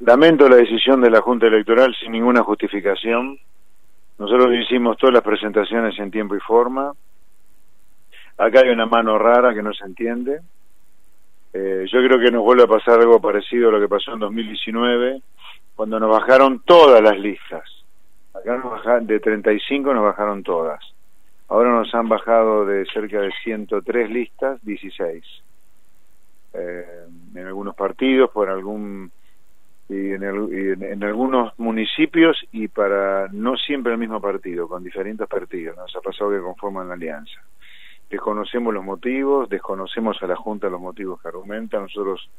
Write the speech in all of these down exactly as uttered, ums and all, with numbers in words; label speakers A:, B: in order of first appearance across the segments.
A: lamento la decisión de la Junta Electoral sin ninguna justificación. Nosotros hicimos todas las presentaciones en tiempo y forma. Acá hay una mano rara que no se entiende. Eh, yo creo que nos vuelve a pasar algo parecido a lo que pasó en dos mil diecinueve, cuando nos bajaron todas las listas. Acá nos bajaron, de treinta y cinco nos bajaron todas. Ahora nos han bajado de cerca de ciento tres listas, dieciséis. Eh, en algunos partidos, por algún y, en, el, y en, en algunos municipios, y para no siempre el mismo partido, con diferentes partidos. Nos ha pasado que conforman la alianza. Desconocemos los motivos, desconocemos a la Junta los motivos que argumentan. Nosotros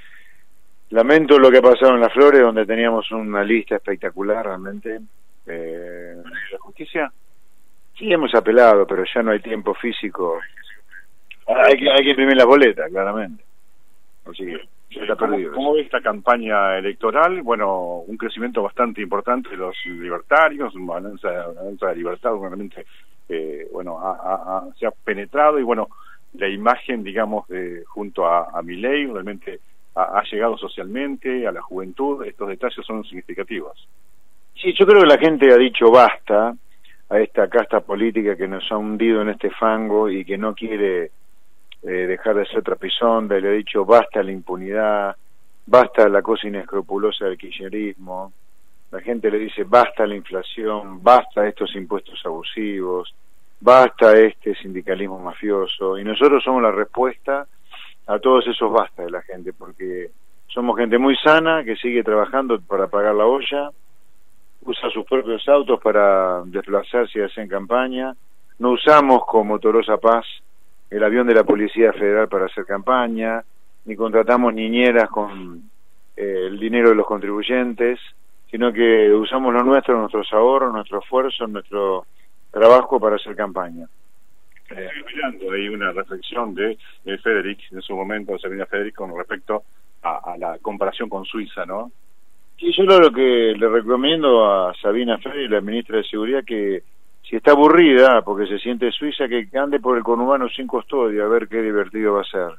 A: lamento lo que ha pasado en Las Flores, donde teníamos una lista espectacular realmente. Eh, ¿La justicia? Sí, hemos apelado, pero ya no hay tiempo físico. Hay que, hay que imprimir la boleta, claramente. Así que ya está perdido.
B: ¿Cómo ve esta campaña electoral? Bueno, un crecimiento bastante importante de los libertarios, una balanza, una balanza de libertad realmente, eh, bueno, ha, ha, ha, se ha penetrado, y bueno, la imagen, digamos, de junto a, a Milei realmente ha, ha llegado socialmente, a la juventud. Estos detalles son significativos.
A: Sí, yo creo que la gente ha dicho basta a esta casta política que nos ha hundido en este fango y que no quiere eh, dejar de ser trapisonda. Le ha dicho basta la impunidad, basta la cosa inescrupulosa del kirchnerismo. La gente le dice basta la inflación, basta estos impuestos abusivos, basta este sindicalismo mafioso. Y nosotros somos la respuesta a todos esos basta de la gente, porque somos gente muy sana que sigue trabajando para pagar la olla, usa sus propios autos para desplazarse y hacer campaña. No usamos como Tolosa Paz el avión de la Policía Federal para hacer campaña, ni contratamos niñeras con eh, el dinero de los contribuyentes, sino que usamos lo nuestro, nuestros ahorros, nuestro esfuerzo, nuestro trabajo para hacer campaña.
B: Eh, mirando ahí una reflexión de, de Federic, en su momento, Sabina Federic, con respecto a, a la comparación con Suiza, ¿no?
A: Sí, yo lo que le recomiendo a Sabina Federic, la ministra de Seguridad, que si está aburrida porque se siente suiza, que ande por el conurbano sin custodia, a ver qué divertido va a ser.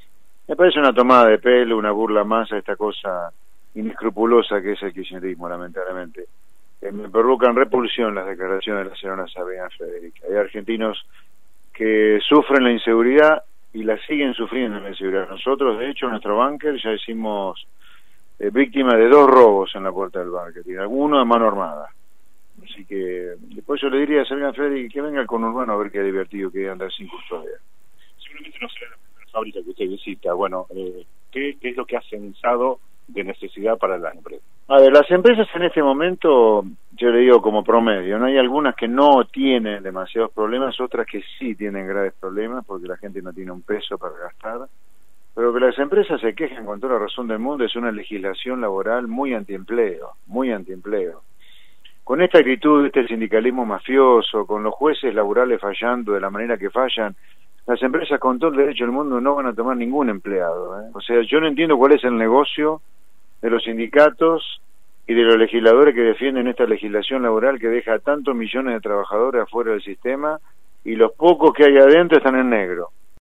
A: Me parece una tomada de pelo, una burla más a esta cosa inescrupulosa que es el kirchnerismo, lamentablemente. Eh, me provocan repulsión las declaraciones de la señora Sabina Federic. Hay argentinos que sufren la inseguridad y la siguen sufriendo la inseguridad. Nosotros, de hecho, en nuestro búnker ya hicimos Eh, víctima de dos robos en la puerta del búnker, y alguno de mano armada. Así que después yo le diría a Sabina Federic que venga al conurbano a ver qué divertido que andar sin custodia.
B: Seguramente no será la primera fábrica que usted visita. Bueno, eh, ¿qué, ¿qué es lo que ha censado de necesidad para las empresas?
A: A ver, las empresas en este momento, yo le digo como promedio, no hay algunas que no tienen demasiados problemas, otras que sí tienen graves problemas porque la gente no tiene un peso para gastar. Pero que las empresas se quejen con toda la razón del mundo es una legislación laboral muy antiempleo, muy antiempleo. Con esta actitud, este sindicalismo mafioso, con los jueces laborales fallando de la manera que fallan, las empresas con todo el derecho del mundo no van a tomar ningún empleado, ¿eh? O sea, yo no entiendo cuál es el negocio de los sindicatos y de los legisladores que defienden esta legislación laboral que deja a tantos millones de trabajadores afuera del sistema, y los pocos que hay adentro están en negro.